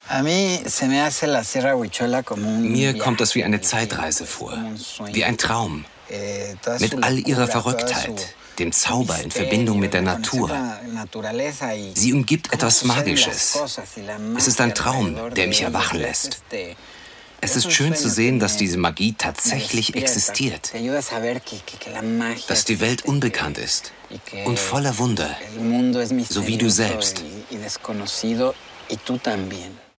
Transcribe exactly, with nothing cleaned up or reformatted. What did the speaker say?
Mir kommt das wie eine Zeitreise vor, wie ein Traum, mit all ihrer Verrücktheit, dem Zauber in Verbindung mit der Natur. Sie umgibt etwas Magisches. Es ist ein Traum, der mich erwachen lässt. Es ist schön zu sehen, dass diese Magie tatsächlich existiert, dass die Welt unbekannt ist und voller Wunder, so wie du selbst.